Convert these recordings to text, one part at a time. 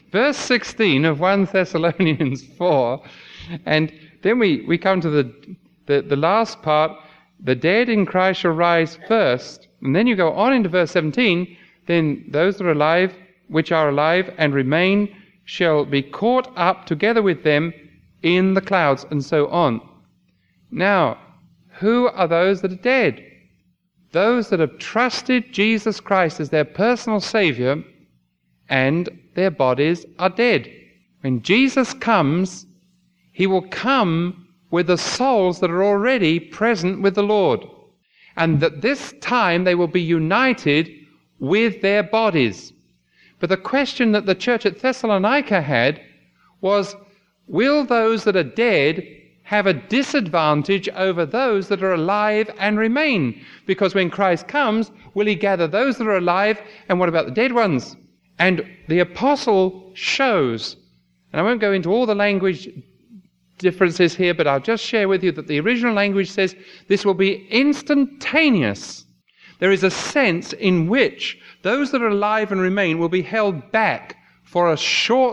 verse 16 of 1 Thessalonians 4, and then we come to the last part, the dead in Christ shall rise first, and then you go on into verse 17, then those that are alive, which are alive and remain, shall be caught up together with them in the clouds, and so on. Now, who are those that are dead? Those that have trusted Jesus Christ as their personal Savior, and their bodies are dead. When Jesus comes, he will come with the souls that are already present with the Lord. And at this time they will be united with their bodies. But the question that the church at Thessalonica had was, will those that are dead have a disadvantage over those that are alive and remain? Because when Christ comes, will he gather those that are alive, and what about the dead ones? And the apostle shows, and I won't go into all the language differences here, but I'll just share with you that the original language says this will be instantaneous. There is a sense in which those that are alive and remain will be held back for a short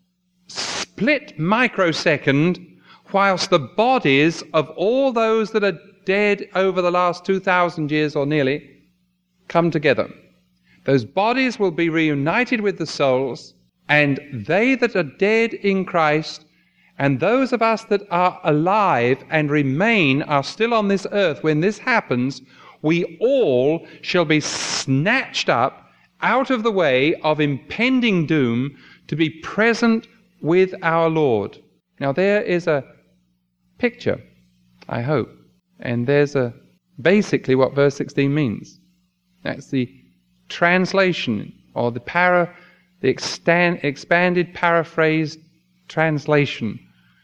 split microsecond, whilst the bodies of all those that are dead over the last 2,000 years or nearly come together. Those bodies will be reunited with the souls, and they that are dead in Christ and those of us that are alive and remain are still on this earth. When this happens, we all shall be snatched up out of the way of impending doom to be present with our Lord. Now there is a picture, I hope, and there's basically what verse 16 means. That's the translation, or the expanded paraphrased translation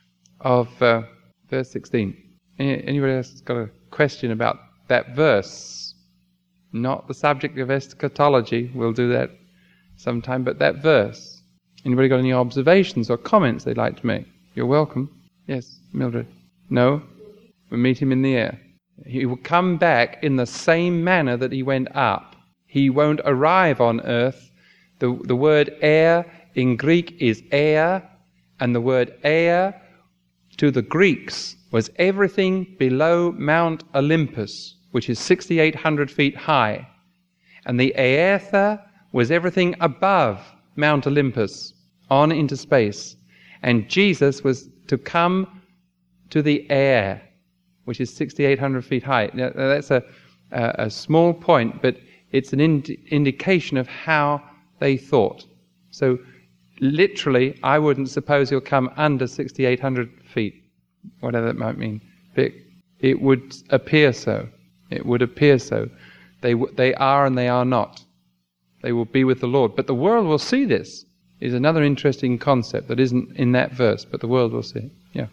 of verse 16. Anybody else got a question about that verse? Not the subject of eschatology, we'll do that sometime, but that verse. Anybody got any observations or comments they'd like to make? You're welcome. Yes, Mildred. No? We meet him in the air. He will come back in the same manner that he went up. He won't arrive on earth. The word air in Greek is air, and the word air to the Greeks was everything below Mount Olympus, which is 6,800 feet high. And the aether was everything above Mount Olympus, on into space. And Jesus was to come to the air, which is 6,800 feet high. Now, that's a small point, but it's an indication of how they thought. So literally, I wouldn't suppose he'll come under 6,800 feet, whatever that might mean. But it would appear so. It would appear so. They are and they are not. They will be with the Lord. But the world will see this. Is another interesting concept that isn't in that verse, but the world will see it. Yeah,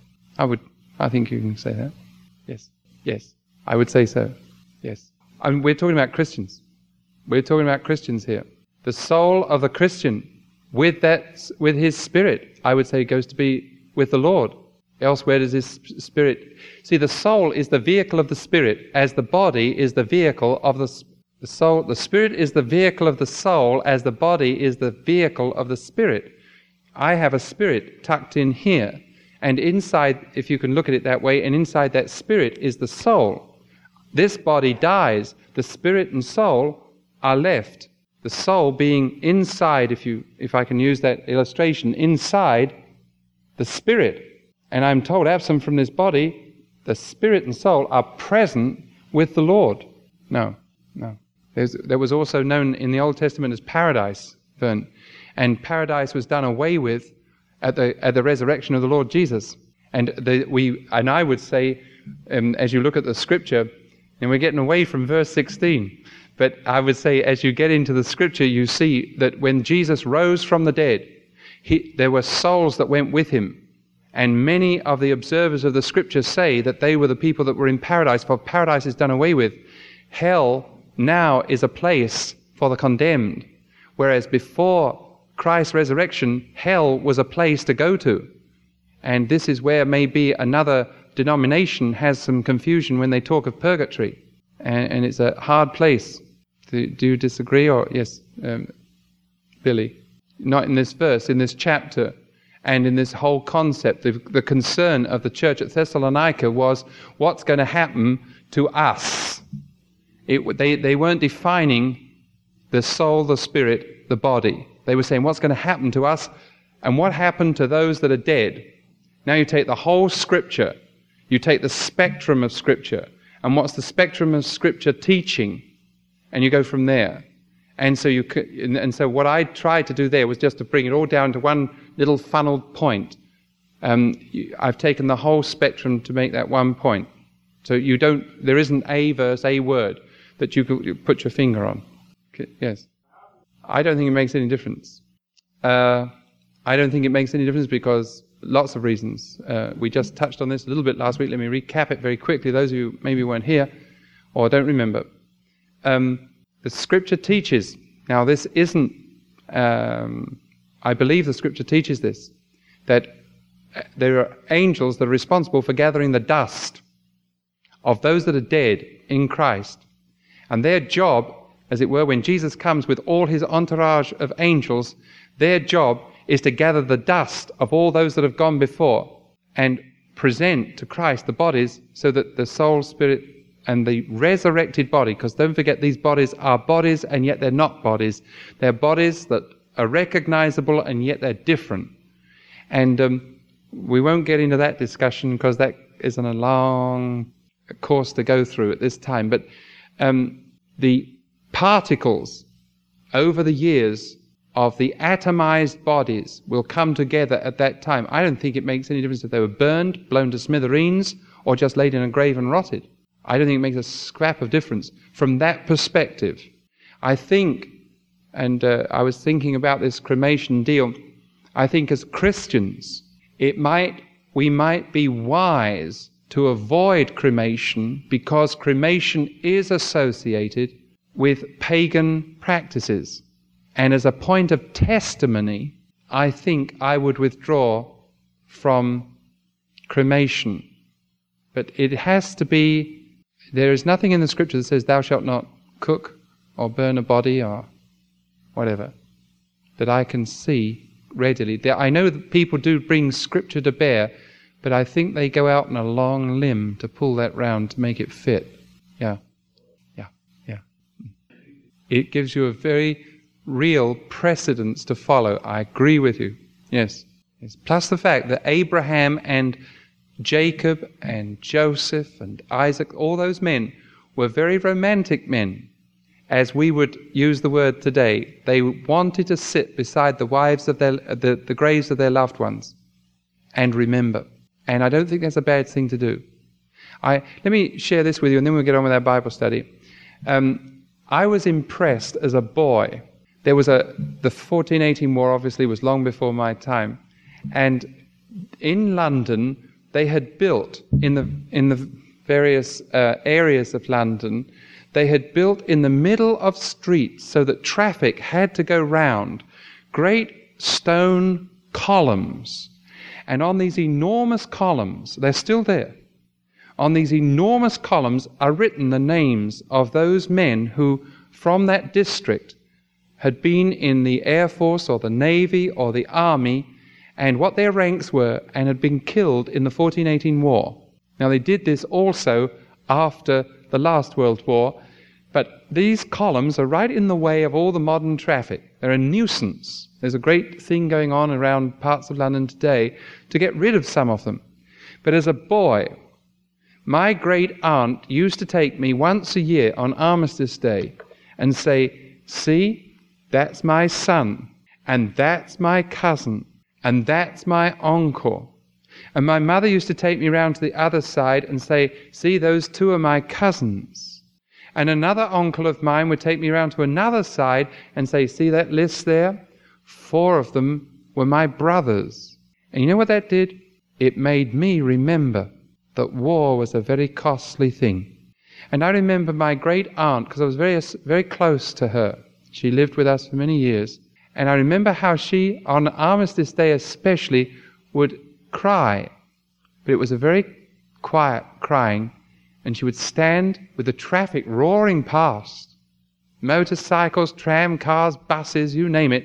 I think you can say that. Yes, I would say so. Yes. And we're talking about Christians. We're talking about Christians here. The soul of the Christian, with his spirit, I would say, goes to be with the Lord. Elsewhere does his spirit... See, the soul is the vehicle of the spirit, as the body is the vehicle of the soul. The spirit is the vehicle of the soul, as the body is the vehicle of the spirit. I have a spirit tucked in here, and inside, if you can look at it that way, and inside that spirit is the soul. This body dies, the spirit and soul are left. The soul being inside, if I can use that illustration, inside the spirit. And I'm told, absent from this body, the spirit and soul are present with the Lord. No. There was also known in the Old Testament as paradise, Vern. And paradise was done away with at the resurrection of the Lord Jesus. And I would say, as you look at the scripture, and we're getting away from verse 16, but I would say as you get into the scripture, you see that when Jesus rose from the dead, there were souls that went with him. And many of the observers of the scriptures say that they were the people that were in paradise, for paradise is done away with. Hell now is a place for the condemned, whereas before Christ's resurrection, hell was a place to go to. And this is where maybe another denomination has some confusion when they talk of purgatory. And it's a hard place. Do you disagree? Or yes, Billy? not in this verse, in this chapter, and in this whole concept. The concern of the church at Thessalonica was what's going to happen to us. They weren't defining the soul, the spirit, the body. They were saying what's going to happen to us and what happened to those that are dead. Now you take the whole Scripture, you take the spectrum of Scripture, and what's the spectrum of Scripture teaching, and you go from there. And so what I tried to do there was just to bring it all down to one little funneled point. I've taken the whole spectrum to make that one point. So there isn't a verse, a word that you put your finger on. Okay, yes. I don't think it makes any difference. I don't think it makes any difference because lots of reasons. We just touched on this a little bit last week. Let me recap it very quickly. Those of you who maybe weren't here or don't remember. The Scripture teaches, now this isn't, I believe the Scripture teaches this, that there are angels that are responsible for gathering the dust of those that are dead in Christ. And their job, as it were, when Jesus comes with all his entourage of angels, their job is to gather the dust of all those that have gone before and present to Christ the bodies so that the soul, spirit, and the resurrected body, because don't forget these bodies are bodies and yet they're not bodies. They're bodies that are recognizable and yet they're different. And we won't get into that discussion because that isn't a long course to go through at this time. But the particles over the years of the atomized bodies will come together at that time. I don't think it makes any difference if they were burned, blown to smithereens, or just laid in a grave and rotted. I don't think it makes a scrap of difference from that perspective. I think, and I was thinking about this cremation deal, I think as Christians, we might be wise to avoid cremation because cremation is associated with pagan practices. And as a point of testimony, I think I would withdraw from cremation. But it has to be, there is nothing in the Scripture that says thou shalt not cook or burn a body or whatever that I can see readily. I know that people do bring Scripture to bear, but I think they go out on a long limb to pull that round to make it fit. Yeah. It gives you a very real precedence to follow. I agree with you. Yes. Plus the fact that Abraham and Jacob and Joseph and Isaac, all those men were very romantic men, as we would use the word today. They wanted to sit beside the wives of the graves of their loved ones and remember. And I don't think that's a bad thing to do. Let me share this with you and then we'll get on with our Bible study. I was impressed as a boy. There was the 1418 war obviously was long before my time. And in London, they had built in the various areas of London, they had built in the middle of streets so that traffic had to go round great stone columns. And on these enormous columns, they're still there, on these enormous columns are written the names of those men who, from that district, had been in the Air Force or the Navy or the Army, and what their ranks were, and had been killed in the 1418 war. Now they did this also after the last World War, but these columns are right in the way of all the modern traffic. They're a nuisance. There's a great thing going on around parts of London today to get rid of some of them. But as a boy, my great aunt used to take me once a year on Armistice Day and say, see, that's my son, and that's my cousin, and that's my uncle. And my mother used to take me round to the other side and say, see, those two are my cousins. And another uncle of mine would take me round to another side and say, see that list there? 4 of them were my brothers. And you know what that did? It made me remember that war was a very costly thing. And I remember my great aunt, because I was very, very close to her. She lived with us for many years. And I remember how she, on Armistice Day especially, would cry. But it was a very quiet crying. And she would stand with the traffic roaring past. Motorcycles, tram cars, buses, you name it.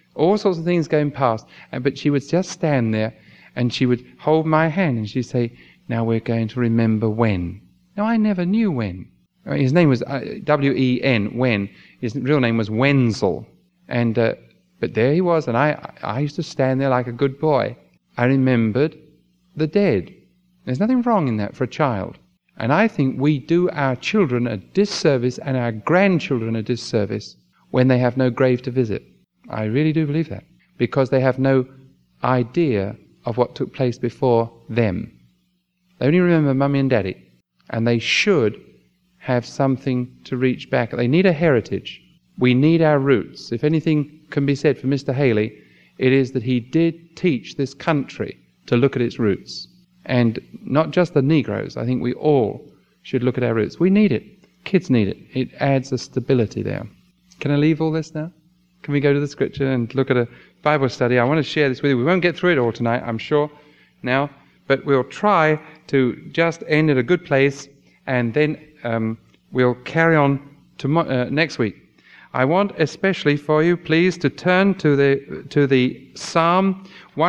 all sorts of things going past. But she would just stand there and she would hold my hand and she'd say, now we're going to remember when. Now I never knew when. His name was W-E-N, Wen. His real name was Wenzel. And but there he was, and I used to stand there like a good boy. I remembered the dead. There's nothing wrong in that for a child. And I think we do our children a disservice and our grandchildren a disservice when they have no grave to visit. I really do believe that. Because they have no idea of what took place before them. They only remember Mummy and Daddy. And they should have something to reach back. They need a heritage. We need our roots. If anything can be said for Mr. Haley, it is that he did teach this country to look at its roots. And not just the Negroes. I think we all should look at our roots. We need it. Kids need it. It adds a stability there. Can I leave all this now? Can we go to the scripture and look at a Bible study? I want to share this with you. We won't get through it all tonight, I'm sure, now. But we'll try to just end at a good place, and then we'll carry on next week. I want especially for you, please, to turn to the Psalm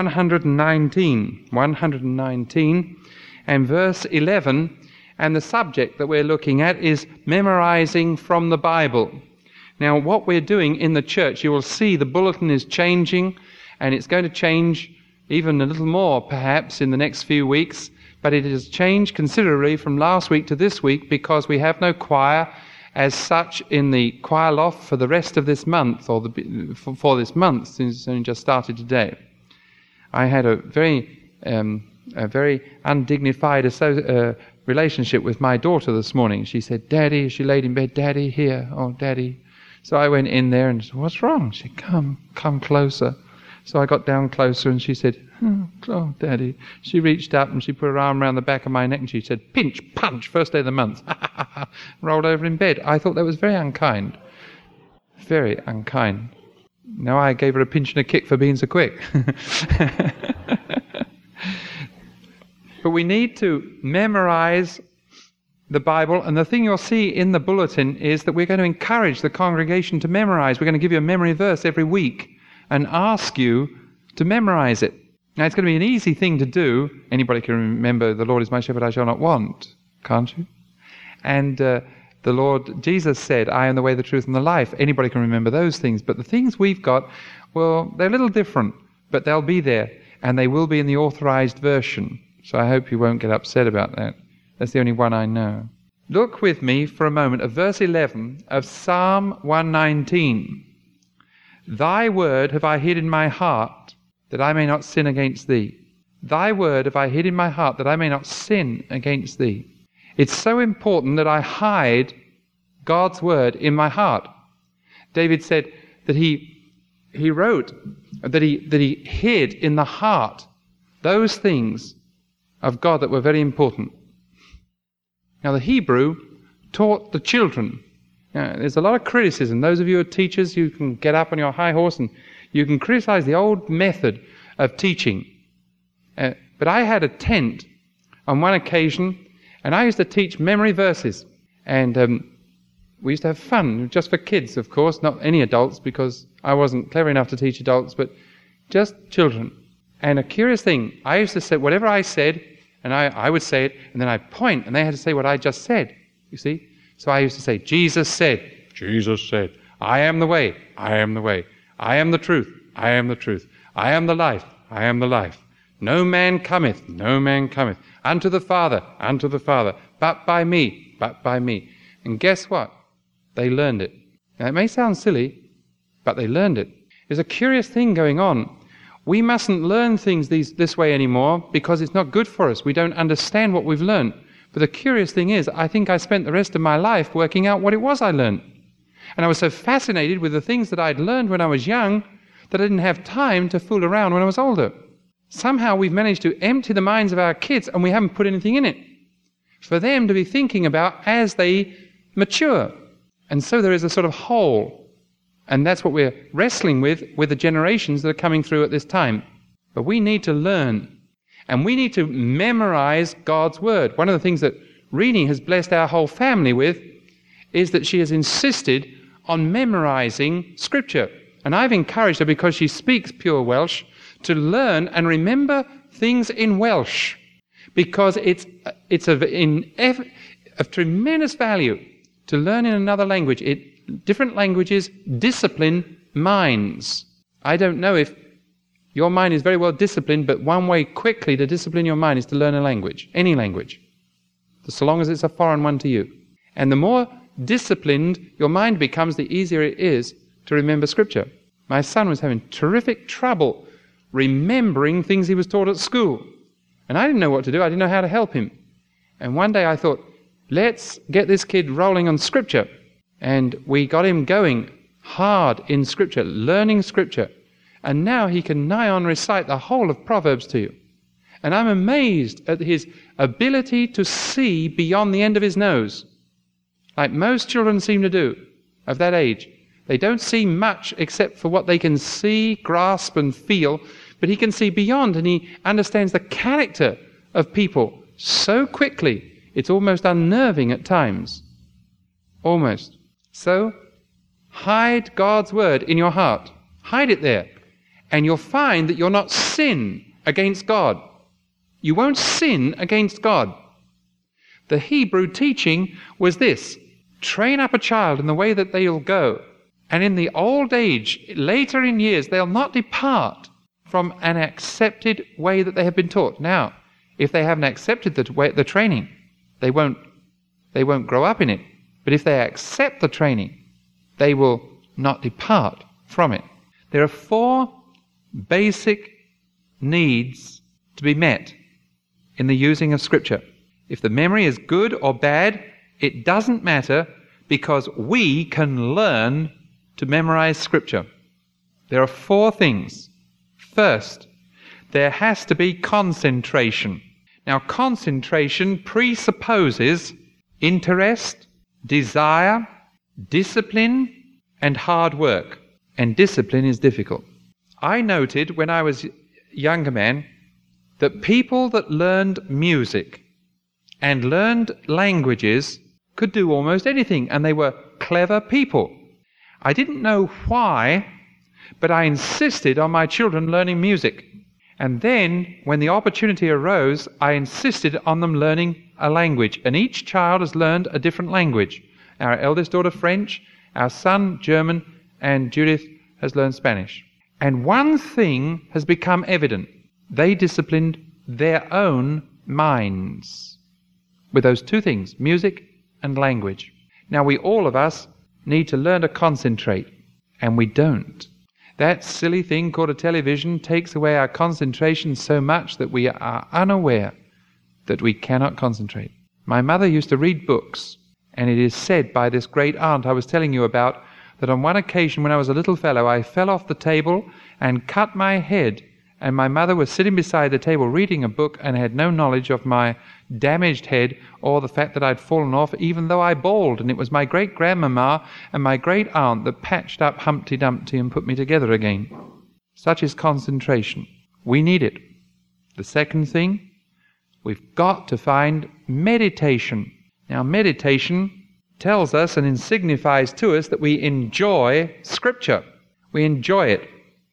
119, and verse 11, and the subject that we're looking at is memorizing from the Bible. Now, what we're doing in the church, you will see the bulletin is changing, and it's going to change even a little more, perhaps, in the next few weeks, but it has changed considerably from last week to this week because we have no choir as such in the choir loft for the rest of this month, or for this month, since it's only just started today. I had a very undignified relationship with my daughter this morning. She said, "Daddy," she laid in bed, "Daddy, here, oh, Daddy." So I went in there and said, "What's wrong?" She said, come closer. So I got down closer and she said, "Oh, Daddy." She reached up and she put her arm around the back of my neck and she said, "Pinch, punch, first day of the month." Rolled over in bed. I thought that was very unkind. Very unkind. Now I gave her a pinch and a kick for being so quick. But we need to memorize the Bible, and the thing you'll see in the bulletin is that we're going to encourage the congregation to memorize. We're going to give you a memory verse every week and ask you to memorize it. Now, it's going to be an easy thing to do. Anybody can remember, "The Lord is my shepherd, I shall not want," can't you? And the Lord Jesus said, "I am the way, the truth, and the life." Anybody can remember those things. But the things we've got, well, they're a little different, but they'll be there, and they will be in the authorized version. So I hope you won't get upset about that. That's the only one I know. Look with me for a moment at verse 11 of Psalm 119. "Thy word have I hid in my heart, that I may not sin against thee." Thy word have I hid in my heart, that I may not sin against thee. It's so important that I hide God's word in my heart. David said that he wrote, that he hid in the heart those things of God that were very important. Now, the Hebrew taught the children. Now, there's a lot of criticism. Those of you who are teachers, you can get up on your high horse and you can criticize the old method of teaching. But I had a tent on one occasion, and I used to teach memory verses. And we used to have fun, just for kids, of course, not any adults, because I wasn't clever enough to teach adults, but just children. And a curious thing, I used to say whatever I said, and I would say it, and then I'd point, and they had to say what I just said, you see? So I used to say, "Jesus said, Jesus said, I am the way, I am the way. I am the truth, I am the truth. I am the life, I am the life. No man cometh, unto the Father, but by me, but by me." And guess what? They learned it. Now, it may sound silly, but they learned it. There's a curious thing going on. We mustn't learn things this way anymore because it's not good for us. We don't understand what we've learned. But the curious thing is, I think I spent the rest of my life working out what it was I learned. And I was so fascinated with the things that I'd learned when I was young that I didn't have time to fool around when I was older. Somehow we've managed to empty the minds of our kids and we haven't put anything in it for them to be thinking about as they mature. And so there is a sort of hole. And that's what we're wrestling with the generations that are coming through at this time. But we need to learn. And we need to memorize God's word. One of the things that Rini has blessed our whole family with is that she has insisted on memorizing Scripture. And I've encouraged her, because she speaks pure Welsh, to learn and remember things in Welsh, because it's of tremendous value to learn in another language. Different languages discipline minds. I don't know if your mind is very well disciplined, but one way quickly to discipline your mind is to learn a language, any language, so long as it's a foreign one to you. And the more disciplined your mind becomes, the easier it is to remember Scripture. My son was having terrific trouble remembering things he was taught at school. And I didn't know what to do. I didn't know how to help him. And one day I thought, let's get this kid rolling on Scripture. And we got him going hard in Scripture, learning Scripture. And now he can nigh on recite the whole of Proverbs to you. And I'm amazed at his ability to see beyond the end of his nose, like most children seem to do of that age. They don't see much except for what they can see, grasp, and feel, but he can see beyond, and he understands the character of people so quickly, it's almost unnerving at times. Almost. So, hide God's word in your heart. Hide it there. And you'll find that you'll not sin against God. You won't sin against God. The Hebrew teaching was this: train up a child in the way that they'll go, and in the old age, later in years, they'll not depart from an accepted way that they have been taught. Now, if they haven't accepted the training, they won't grow up in it. But if they accept the training, they will not depart from it. There are 4 basic needs to be met in the using of Scripture. If the memory is good or bad, it doesn't matter, because we can learn to memorize Scripture. There are 4 things. First, there has to be concentration. Now, concentration presupposes interest, desire, discipline, and hard work. And discipline is difficult. I noted when I was a younger man that people that learned music and learned languages could do almost anything, and they were clever people. I didn't know why, but I insisted on my children learning music. And then, when the opportunity arose, I insisted on them learning a language. And each child has learned a different language. Our eldest daughter, French, our son, German, and Judith has learned Spanish. And one thing has become evident. They disciplined their own minds with those 2 things, music and language. Now, we all of us need to learn to concentrate, and we don't. That silly thing called a television takes away our concentration so much that we are unaware that we cannot concentrate. My mother used to read books, and it is said by this great aunt I was telling you about that on one occasion when I was a little fellow, I fell off the table and cut my head, and my mother was sitting beside the table reading a book and had no knowledge of my damaged head or the fact that I'd fallen off, even though I bawled. And it was my great-grandmama and my great-aunt that patched up Humpty Dumpty and put me together again. Such is concentration. We need it. The second thing, we've got to find meditation. Now, meditation tells us and signifies to us that we enjoy Scripture. We enjoy it.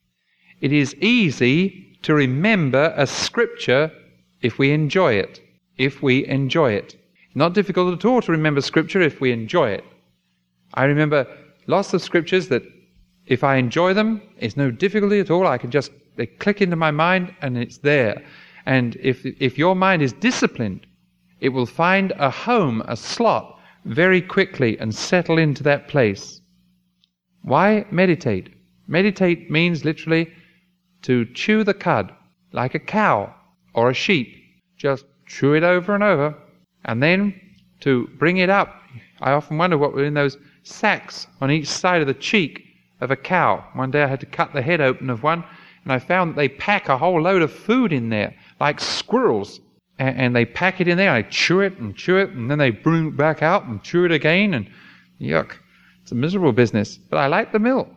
It is easy to remember a Scripture if we enjoy it. If we enjoy it. Not difficult at all to remember Scripture if we enjoy it. I remember lots of Scriptures that if I enjoy them, it's no difficulty at all. They click into my mind and it's there. And if your mind is disciplined, it will find a home, a slot, very quickly and settle into that place. Why meditate? Meditate means literally to chew the cud like a cow or a sheep. Just chew it over and over, and then to bring it up. I often wonder what were in those sacks on each side of the cheek of a cow. One day I had to cut the head open of one, and I found that they pack a whole load of food in there, like squirrels. And they pack it in there, and I chew it, and then they bring it back out and chew it again, and yuck. It's a miserable business. But I like the milk.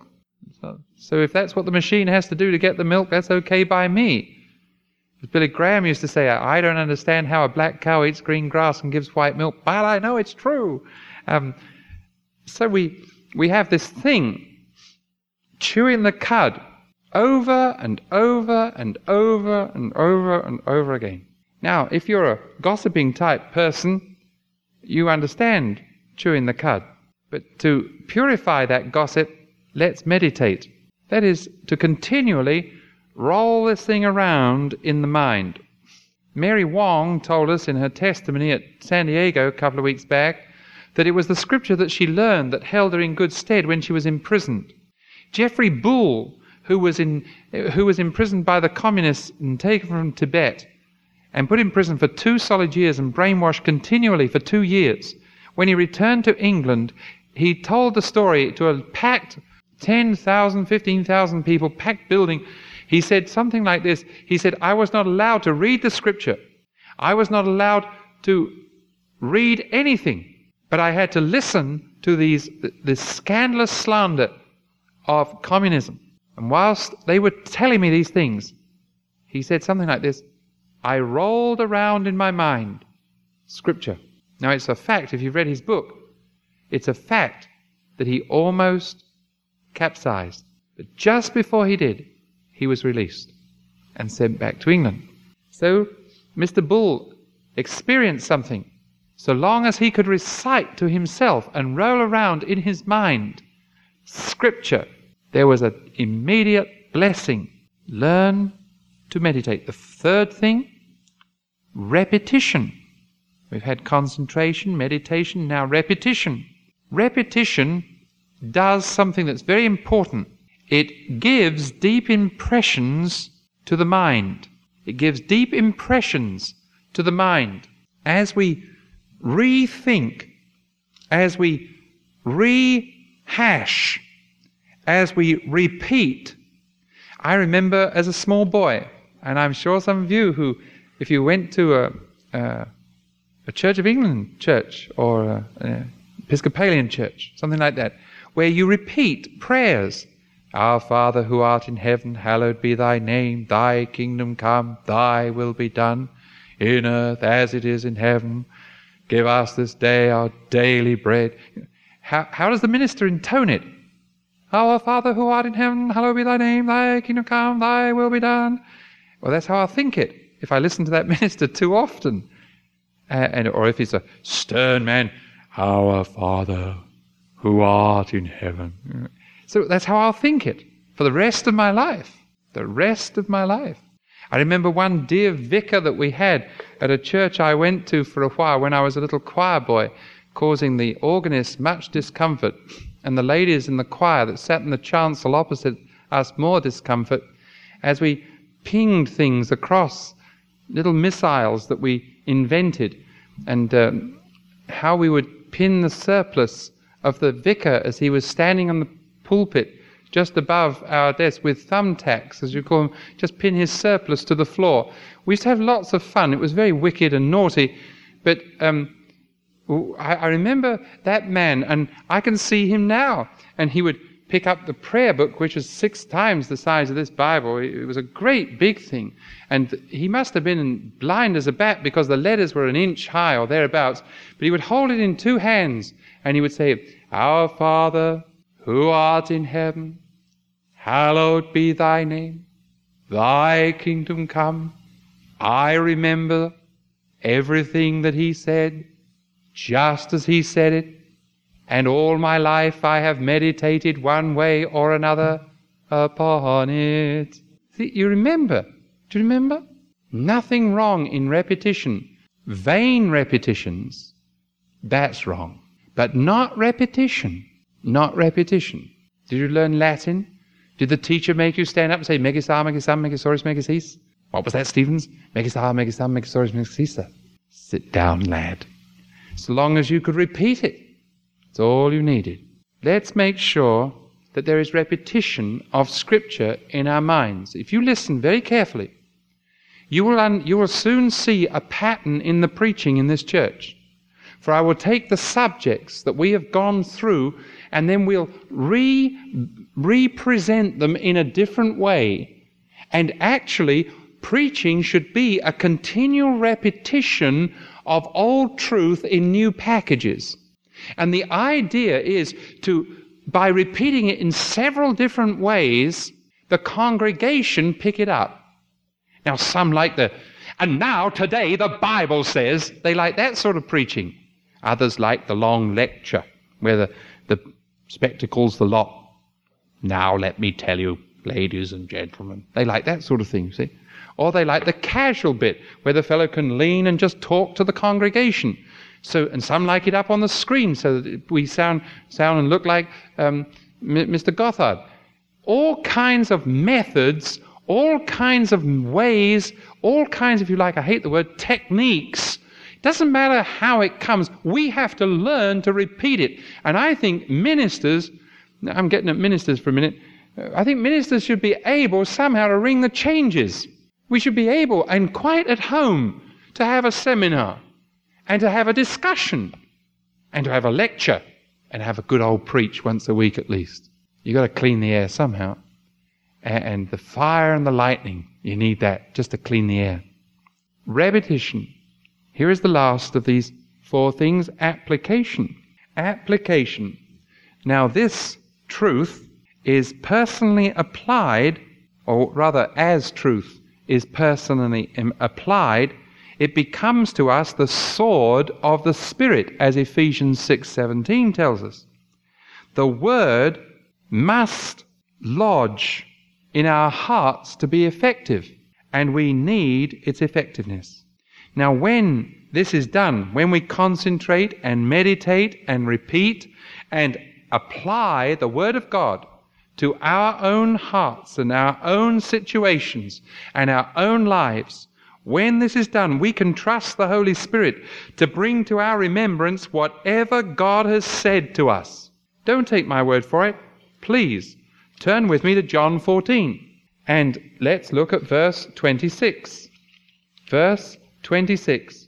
So if that's what the machine has to do to get the milk, that's okay by me. As Billy Graham used to say, I don't understand how a black cow eats green grass and gives white milk, but I know it's true. So we have this thing chewing the cud over and over and over and over and over again. Now, if you're a gossiping type person, you understand chewing the cud. But to purify that gossip, let's meditate. That is, to continually roll this thing around in the mind. Mary Wong told us in her testimony at San Diego a couple of weeks back that it was the scripture that she learned that held her in good stead when she was imprisoned. Jeffrey Bull, who was imprisoned by the communists and taken from Tibet and put in prison for 2 solid years and brainwashed continually for 2 years, when he returned to England, he told the story to a packed 10,000, 15,000 people, packed building. He said something like this. He said, I was not allowed to read the scripture. I was not allowed to read anything. But I had to listen to this scandalous slander of communism. And whilst they were telling me these things, he said something like this, I rolled around in my mind scripture. Now it's a fact, if you've read his book, it's a fact that he almost capsized. But just before he did, he was released and sent back to England. So Mr. Bull experienced something. So long as he could recite to himself and roll around in his mind scripture, there was an immediate blessing. Learn to meditate. The third thing, repetition. We've had concentration, meditation, now repetition. Repetition does something that's very important. It gives deep impressions to the mind. It gives deep impressions to the mind. As we rethink, as we rehash, as we repeat. I remember as a small boy, and I'm sure some of you who, if you went to a Church of England church or an Episcopalian church, something like that, where you repeat prayers. Our Father who art in heaven, hallowed be thy name, thy kingdom come, thy will be done, in earth as it is in heaven. Give us this day our daily bread. How does the minister intone it? Our Father who art in heaven, hallowed be thy name, thy kingdom come, thy will be done. Well, that's how I think it, if I listen to that minister too often. Or if he's a stern man, our Father who art in heaven. So that's how I'll think it for the rest of my life. The rest of my life. I remember one dear vicar that we had at a church I went to for a while when I was a little choir boy, causing the organist much discomfort, and the ladies in the choir that sat in the chancel opposite us more discomfort, as we pinged things across, little missiles that we invented, and how we would pin the surplice of the vicar as he was standing on the pulpit just above our desk with thumbtacks, as you call them, just pin his surplice to the floor. We used to have lots of fun. It was very wicked and naughty, but I remember that man, and I can see him now, and he would pick up the prayer book, which was 6 times the size of this Bible. It was a great big thing, and he must have been blind as a bat because the letters were an inch high or thereabouts, but he would hold it in 2 hands, and he would say, Our Father, who art in heaven, hallowed be thy name, thy kingdom come. I remember everything that he said, just as he said it, and all my life I have meditated one way or another upon it. See, you remember? Do you remember? Nothing wrong in repetition. Vain repetitions, that's wrong. But not repetition. Not repetition. Did you learn Latin? Did the teacher make you stand up and say, Megisar, Megisam, Megisaurus, Megisis? What was that, Stevens? Megisar, Megisam, Megisaurus, Megisisa. Sit down, lad. So long as you could repeat it, that's all you needed. Let's make sure that there is repetition of Scripture in our minds. If you listen very carefully, you will soon see a pattern in the preaching in this church. For I will take the subjects that we have gone through and then we'll represent them in a different way. And actually, preaching should be a continual repetition of old truth in new packages. And the idea is to by repeating it in several different ways, the congregation pick it up. Now some like and now today the Bible says, they like that sort of preaching. Others like the long lecture, where the spectacles the lot. Now let me tell you, ladies and gentlemen. They like that sort of thing, see? Or they like the casual bit, where the fellow can lean and just talk to the congregation. And some like it up on the screen, so that we sound and look like Mr. Gothard. All kinds of methods, all kinds of ways, all kinds, if you like, I hate the word, techniques. It doesn't matter how it comes. We have to learn to repeat it. And I think ministers, I'm getting at ministers for a minute, I think ministers should be able somehow to ring the changes. We should be able, and quite at home, to have a seminar, and to have a discussion, and to have a lecture, and have a good old preach once a week at least. You've got to clean the air somehow. And the fire and the lightning, you need that just to clean the air. Repetition. Here is the last of these 4 things, application. Application. Now this truth is personally applied, or rather as truth is personally applied, it becomes to us the sword of the Spirit, as Ephesians 6:17 tells us. The Word must lodge in our hearts to be effective, and we need its effectiveness. Now when this is done, when we concentrate and meditate and repeat and apply the Word of God to our own hearts and our own situations and our own lives, when this is done, we can trust the Holy Spirit to bring to our remembrance whatever God has said to us. Don't take my word for it. Please turn with me to John 14 and let's look at verse 26. Verse 26.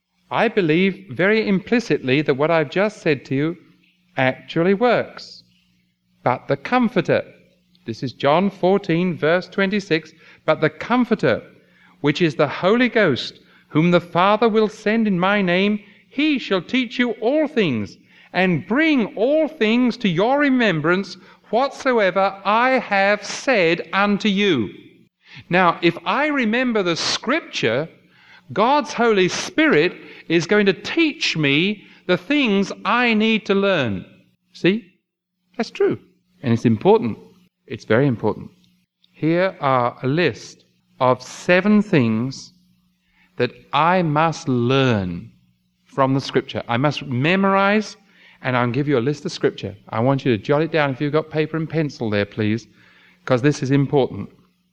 I believe very implicitly that what I've just said to you actually works. But the Comforter, this is John 14 verse 26, but the Comforter, which is the Holy Ghost, whom the Father will send in my name, he shall teach you all things, and bring all things to your remembrance, whatsoever I have said unto you. Now, if I remember the Scripture, God's Holy Spirit is going to teach me the things I need to learn. See? That's true. And it's important. It's very important. Here are a list of 7 things that I must learn from the Scripture. I must memorize, and I'll give you a list of Scripture. I want you to jot it down if you've got paper and pencil there, please, because this is important.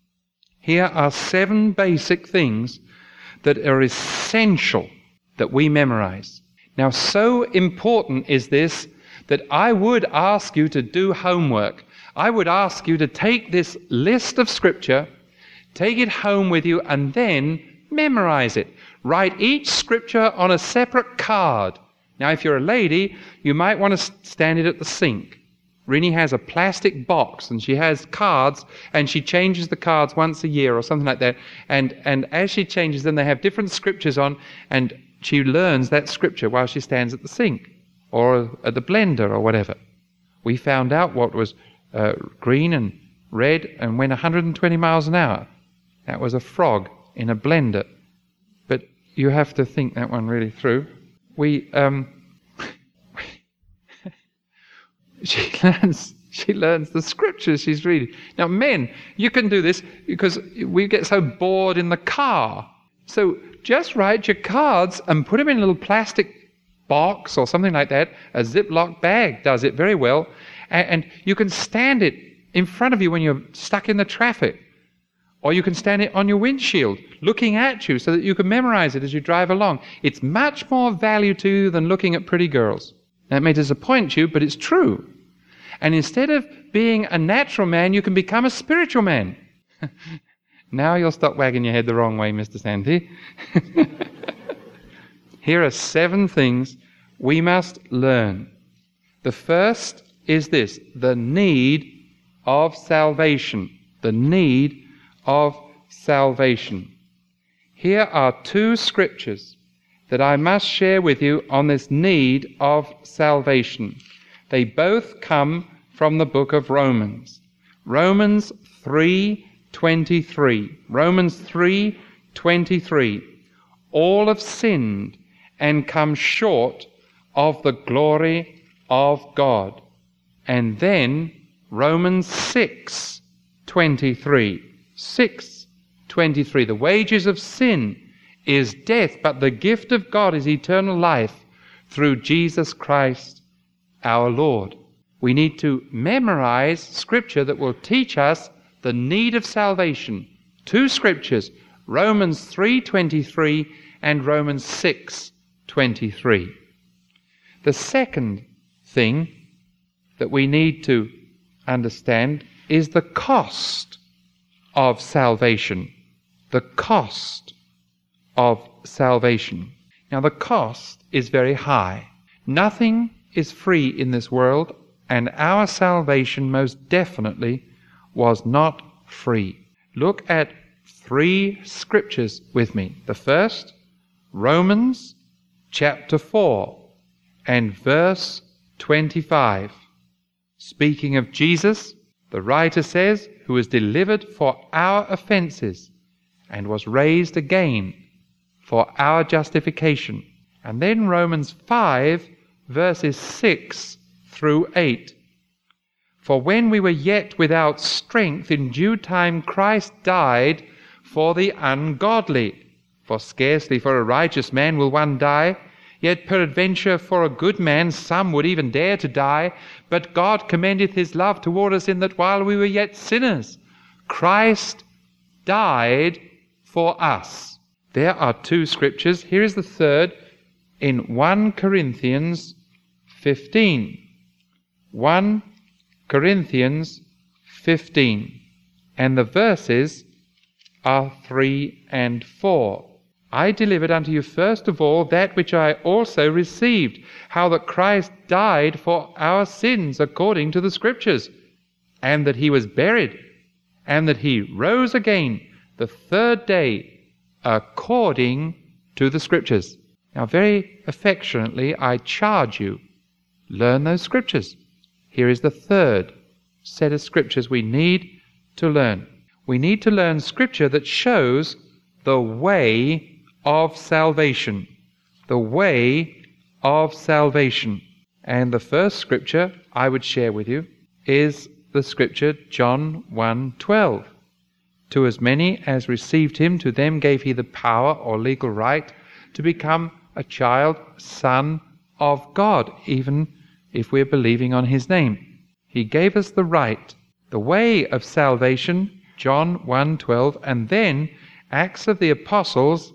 Here are 7 basic things that are essential that we memorize. Now, so important is this that I would ask you to do homework. I would ask you to take this list of Scripture, take it home with you, and then memorize it. Write each Scripture on a separate card. Now, if you're a lady, you might want to stand it at the sink. Rini has a plastic box, and she has cards, and she changes the cards once a year or something like that. And as she changes them, they have different scriptures on, and she learns that scripture while she stands at the sink or at the blender or whatever. We found out what was green and red and went 120 miles an hour. That was a frog in a blender. But you have to think that one really through. She learns the scriptures she's reading. Now, men, you can do this because we get so bored in the car. So just write your cards and put them in a little plastic box or something like that. A Ziploc bag does it very well. And you can stand it in front of you when you're stuck in the traffic. Or you can stand it on your windshield, looking at you so that you can memorize it as you drive along. It's much more value to you than looking at pretty girls. That may disappoint you, but it's true. And instead of being a natural man, you can become a spiritual man. Now you'll stop wagging your head the wrong way, Mr. Santi. Here are 7 things we must learn. The first is this: the need of salvation. The need of salvation. Here are 2 scriptures that I must share with you on this need of salvation. They both come from the book of Romans. Romans 3:23. Romans 3:23. All have sinned and come short of the glory of God. And then Romans 6:23. 6:23. The wages of sin is death, but the gift of God is eternal life through Jesus Christ our Lord. We need to memorize scripture that will teach us the need of salvation. Two scriptures, Romans 3:23 and Romans 6:23. The second thing that we need to understand is the cost of salvation. The cost of salvation. Now, the cost is very high. Nothing is free in this world, and our salvation most definitely was not free. Look at 3 scriptures with me. The first, Romans chapter 4 and verse 25. Speaking of Jesus, the writer says, who was delivered for our offenses and was raised again for our justification. And then Romans 5 verses 6 through 8. For when we were yet without strength, in due time Christ died for the ungodly. For scarcely for a righteous man will one die, yet peradventure for a good man some would even dare to die. But God commendeth his love toward us, in that while we were yet sinners, Christ died for us. There are 2 scriptures. Here is the third in 1 Corinthians 15. 1 Corinthians 15. And the verses are 3 and 4. I delivered unto you first of all that which I also received, how that Christ died for our sins according to the Scriptures, and that he was buried, and that he rose again the 3rd day according to the Scriptures. Now, very affectionately, I charge you, learn those Scriptures. Here is the 3rd set of Scriptures we need to learn. We need to learn Scripture that shows the way of salvation. The way of salvation. And the first Scripture I would share with you is the Scripture John 1:12. To as many as received him, to them gave he the power or legal right to become a child, son of God, even if we're believing on his name. He gave us the right, the way of salvation, John 1:12, and then Acts of the Apostles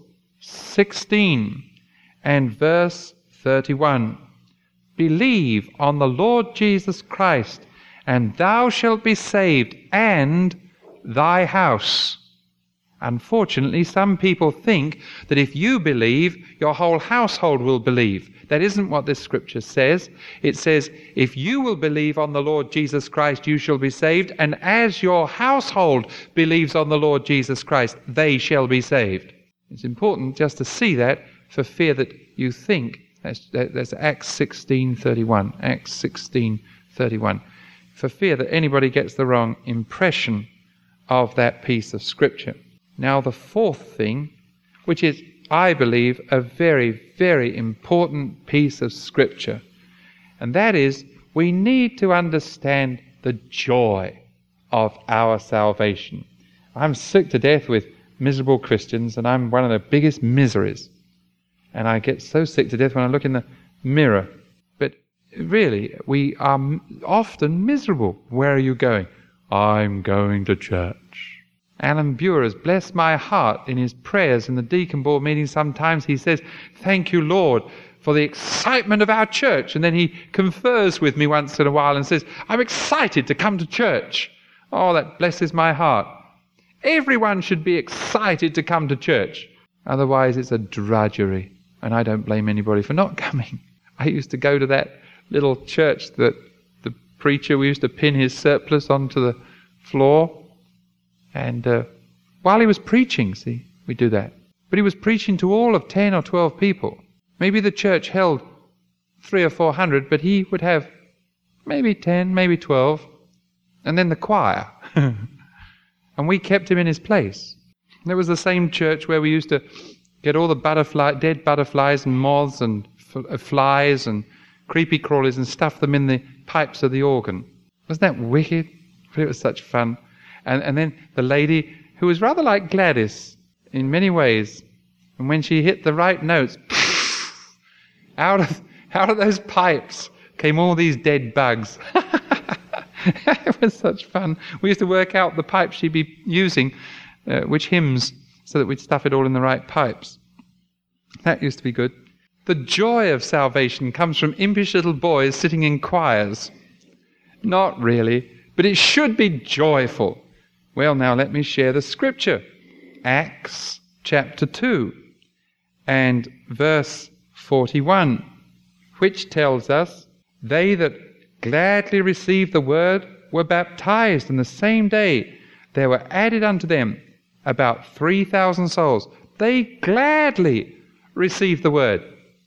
16 and verse 31. Believe on the Lord Jesus Christ, and thou shalt be saved, and thy house. Unfortunately, some people think that if you believe, your whole household will believe. That isn't what this scripture says. It says, if you will believe on the Lord Jesus Christ, you shall be saved, and as your household believes on the Lord Jesus Christ, they shall be saved. It's important just to see that, for fear that you think. That's Acts 16:31. Acts 16:31. For fear that anybody gets the wrong impression of that piece of scripture. Now, the 4th thing, which is, I believe, a very, very important piece of scripture, and that is, we need to understand the joy of our salvation. I'm sick to death with miserable Christians, and I'm one of the biggest miseries. And I get so sick to death when I look in the mirror. But really, we are often miserable. Where are you going? I'm going to church. Alan Buer has blessed my heart in his prayers in the deacon board meeting. Sometimes he says, thank you, Lord, for the excitement of our church. And then he confers with me once in a while and says, I'm excited to come to church. Oh, that blesses my heart. Everyone should be excited to come to church. Otherwise, it's a drudgery. And I don't blame anybody for not coming. I used to go to that little church that the preacher, we used to pin his surplice onto the floor. And while he was preaching, see, we do that. But he was preaching to all of 10 or 12 people. Maybe the church held 300 or 400, but he would have maybe 10, maybe 12, and then the choir. And we kept him in his place. And it was the same church where we used to get all the dead butterflies and moths and flies and creepy crawlies and stuff them in the pipes of the organ. Wasn't that wicked? But it was such fun. And then the lady, who was rather like Gladys in many ways, and when she hit the right notes, out of those pipes came all these dead bugs. It was such fun. We used to work out the pipes she'd be using, which hymns, so that we'd stuff it all in the right pipes. That used to be good. The joy of salvation comes from impish little boys sitting in choirs. Not really, but it should be joyful. Well, now let me share the scripture. Acts chapter 2 and verse 41, which tells us, they that gladly received the word were baptized, and the same day there were added unto them about 3,000 souls. They gladly received the word.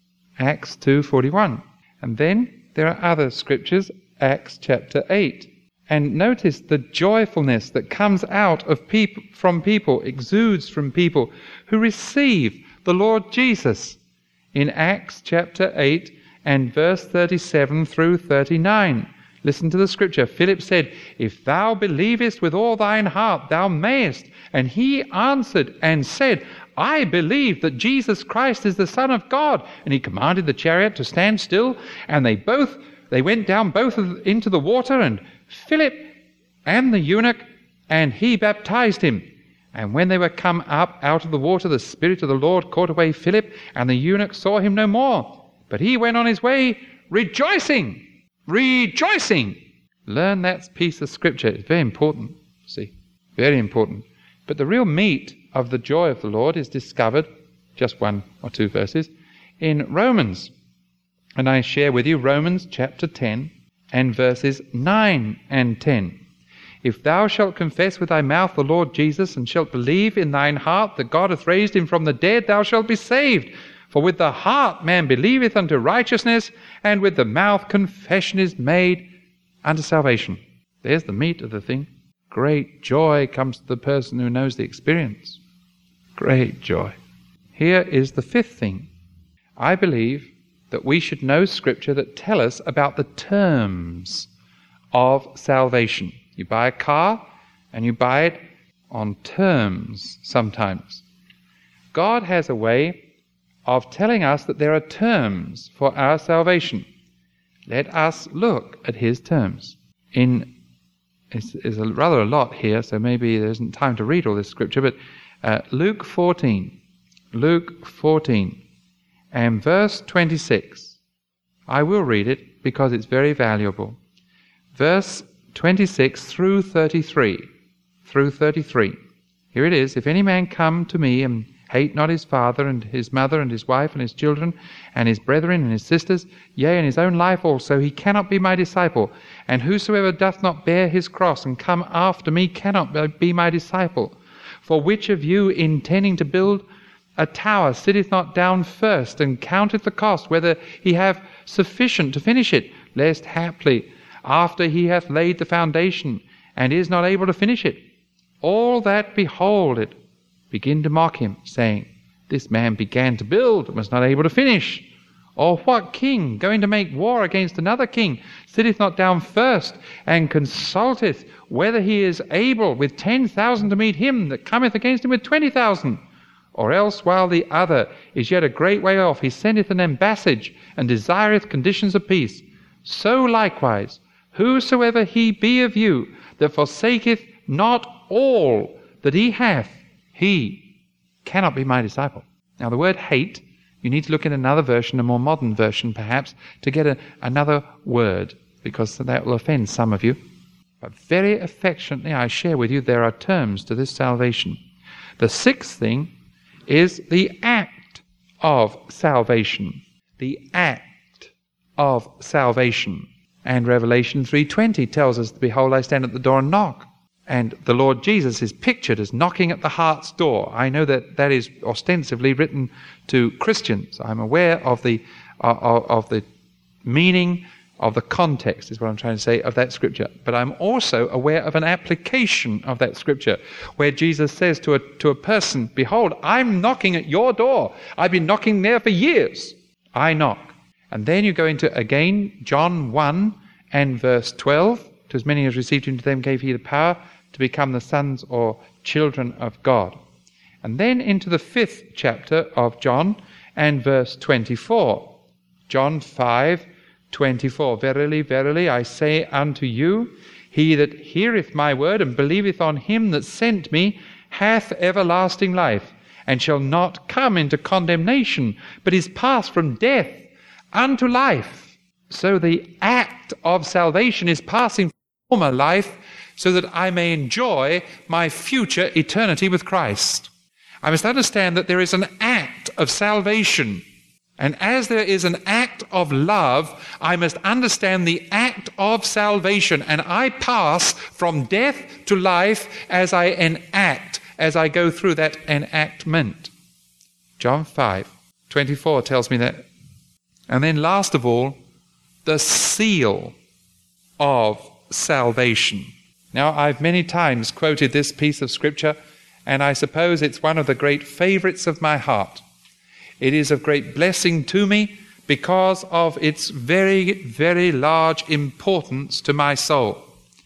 Acts 2:41. And then there are other scriptures, Acts chapter 8. And notice the joyfulness that comes out of from people, exudes from people who receive the Lord Jesus. In Acts chapter 8 and verse 37 through 39. Listen to the scripture. Philip said, if thou believest with all thine heart, thou mayest. And he answered and said, I believe that Jesus Christ is the Son of God. And he commanded the chariot to stand still, and they went down both into the water, and Philip and the eunuch, and he baptized him. And when they were come up out of the water, the Spirit of the Lord caught away Philip, and the eunuch saw him no more. But he went on his way rejoicing. Rejoicing! Learn that piece of scripture. It's very important. See, very important. But the real meat of the joy of the Lord is discovered, just 1 or 2 verses, in Romans. And I share with you Romans chapter 10 and verses 9 and 10. If thou shalt confess with thy mouth the Lord Jesus, and shalt believe in thine heart that God hath raised him from the dead, thou shalt be saved. For with the heart man believeth unto righteousness, and with the mouth confession is made unto salvation. There's the meat of the thing. Great joy comes to the person who knows the experience. Great joy. Here is the 5th thing. I believe that we should know scripture that tell us about the terms of salvation. You buy a car, and you buy it on terms sometimes. God has a way of telling us that there are terms for our salvation. Let us look at his terms. It's rather a lot here, so maybe there isn't time to read all this scripture, but Luke 14 and verse 26. I will read it because it's very valuable. Verse 26 through 33. Here it is. If any man come to me and hate not his father and his mother and his wife and his children and his brethren and his sisters, yea, and his own life also, he cannot be my disciple. And whosoever doth not bear his cross and come after me cannot be my disciple. For which of you, intending to build a tower, sitteth not down first and counteth the cost, whether he have sufficient to finish it, lest haply, after he hath laid the foundation, and is not able to finish it, all that behold it begin to mock him, saying, this man began to build and was not able to finish. Or what king, going to make war against another king, sitteth not down first, and consulteth whether he is able with 10,000 to meet him that cometh against him with 20,000? Or else, while the other is yet a great way off, he sendeth an ambassage, and desireth conditions of peace. So likewise, whosoever he be of you, that forsaketh not all that he hath, he cannot be my disciple. Now the word hate, you need to look in another version, a more modern version perhaps, to get another word, because that will offend some of you. But very affectionately I share with you there are terms to this salvation. The 6th thing is the act of salvation. The act of salvation. And Revelation 3:20 tells us, behold, I stand at the door and knock. And the Lord Jesus is pictured as knocking at the heart's door. I know that is ostensibly written to Christians. I'm aware of the meaning of the context, is what I'm trying to say, of that scripture. But I'm also aware of an application of that scripture, where Jesus says to a person, behold, I'm knocking at your door. I've been knocking there for years. I knock. And then you go into, again, John 1 and verse 12. To as many as received him, to them gave he the power to become the sons or children of God. And then into the 5th chapter of John and verse 24. John 5:24. Verily, verily, I say unto you, he that heareth my word and believeth on him that sent me hath everlasting life, and shall not come into condemnation, but is passed from death unto life. So the act of salvation is passing from former life so that I may enjoy my future eternity with Christ. I must understand that there is an act of salvation. And as there is an act of love, I must understand the act of salvation. And I pass from death to life as I enact, as I go through that enactment. John 5:24 tells me that. And then last of all, the seal of salvation. Now, I've many times quoted this piece of scripture, and I suppose it's one of the great favorites of my heart. It is of great blessing to me because of its very, very large importance to my soul.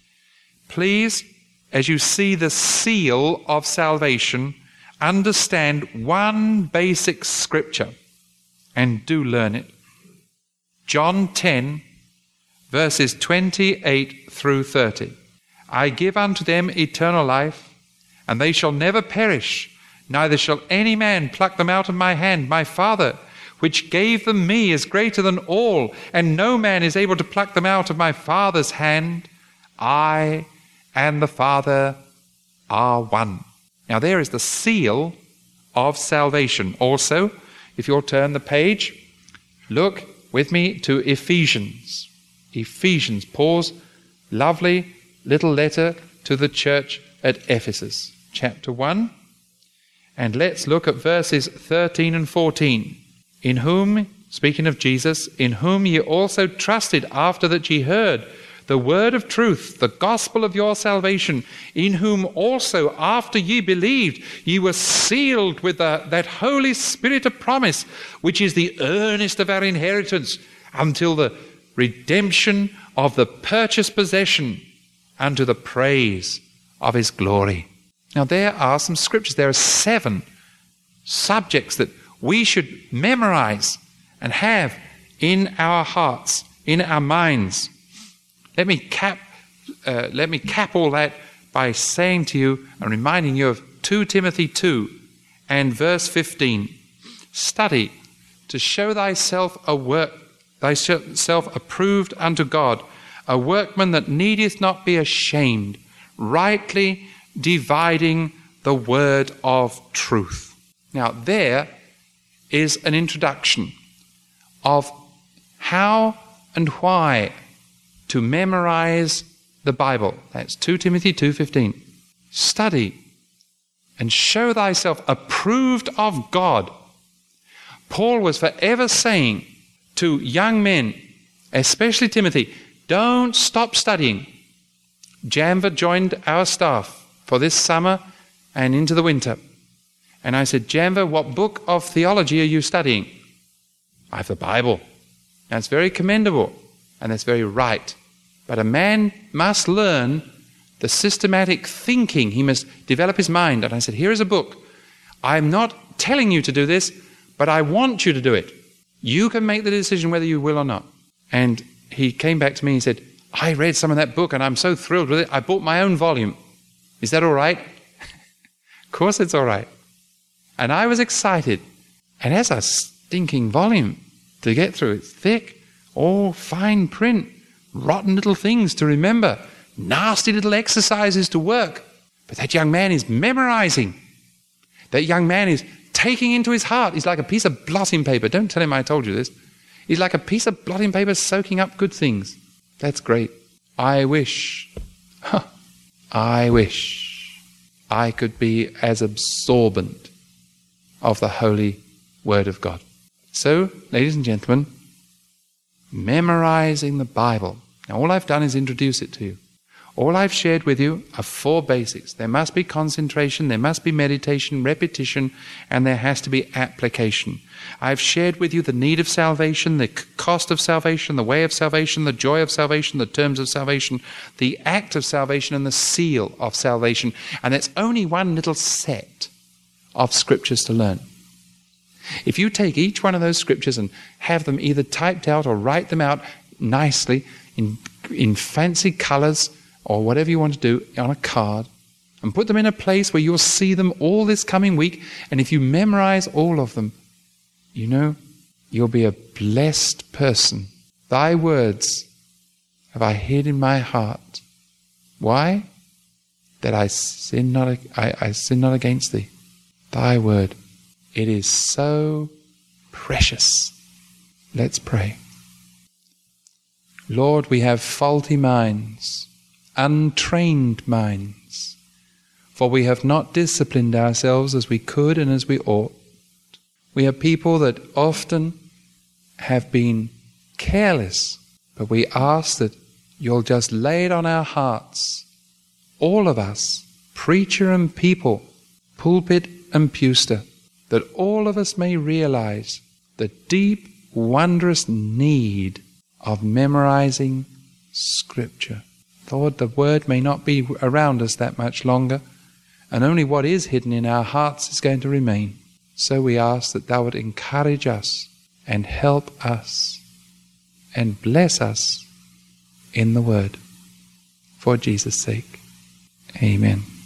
Please, as you see the seal of salvation, understand one basic scripture, and do learn it. John 10, verses 28 through 30. I give unto them eternal life, and they shall never perish, neither shall any man pluck them out of my hand. My Father, which gave them me, is greater than all, and no man is able to pluck them out of my Father's hand. I and the Father are one. Now there is the seal of salvation. Also, if you'll turn the page, look with me to Ephesians. Ephesians, Paul's lovely little letter to the church at Ephesus, chapter 1. And let's look at verses 13 and 14. In whom, speaking of Jesus, in whom ye also trusted after that ye heard the word of truth, the gospel of your salvation, in whom also after ye believed, ye were sealed with that Holy Spirit of promise, which is the earnest of our inheritance, until the redemption of the purchased possession, unto the praise of his glory. Now there are some scriptures. There are 7 subjects that we should memorize and have in our hearts, in our minds. Let me cap all that by saying to you and reminding you of 2 Timothy 2 and verse 15. Study to show thyself approved unto God, a workman that needeth not be ashamed, rightly dividing the word of truth. Now there is an introduction of how and why to memorize the Bible. That's 2 Timothy 2:15. Study and show thyself approved of God. Paul was forever saying to young men, especially Timothy, don't stop studying. Janva joined our staff for this summer and into the winter. And I said, Janva, what book of theology are you studying? I have the Bible. That's very commendable and that's very right. But a man must learn the systematic thinking. He must develop his mind. And I said, here is a book. I'm not telling you to do this, but I want you to do it. You can make the decision whether you will or not. And he came back to me and said, I read some of that book and I'm so thrilled with it. I bought my own volume. Is that all right? Of course it's all right. And I was excited. And as a stinking volume to get through, it's thick, all fine print, rotten little things to remember, nasty little exercises to work. But that young man is memorizing. That young man is taking into his heart. He's like a piece of blotting paper. Don't tell him I told you this. He's like a piece of blotting paper soaking up good things. That's great. I wish I could be as absorbent of the holy word of God. So, ladies and gentlemen, memorizing the Bible. Now, all I've done is introduce it to you. All I've shared with you are 4 basics. There must be concentration, there must be meditation, repetition, and there has to be application. I've shared with you the need of salvation, the cost of salvation, the way of salvation, the joy of salvation, the terms of salvation, the act of salvation, and the seal of salvation. And it's only one little set of scriptures to learn. If you take each one of those scriptures and have them either typed out or write them out nicely in fancy colors or whatever you want to do on a card, and put them in a place where you'll see them all this coming week, and if you memorize all of them, you know, you'll be a blessed person. Thy words have I hid in my heart. Why? That I sin not against thee. Thy word, it is so precious. Let's pray. Lord, we have faulty minds, untrained minds, for we have not disciplined ourselves as we could and as we ought. We are people that often have been careless, but we ask that you'll just lay it on our hearts, all of us, preacher and people, pulpit and pewster, that all of us may realize the deep, wondrous need of memorizing Scripture. Lord, the Word may not be around us that much longer, and only what is hidden in our hearts is going to remain. So we ask that Thou would encourage us and help us and bless us in the Word. For Jesus' sake, amen.